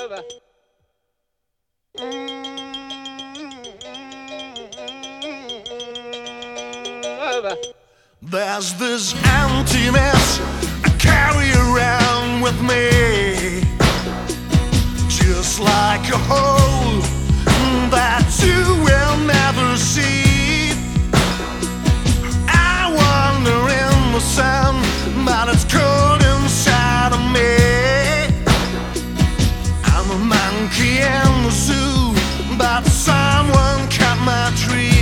There's this emptiness I carry around with me, just like a hole that you will never see. I wander in the sun, but it's cold inside of me. I'm a monkey in the zoo, but someone cut my tree.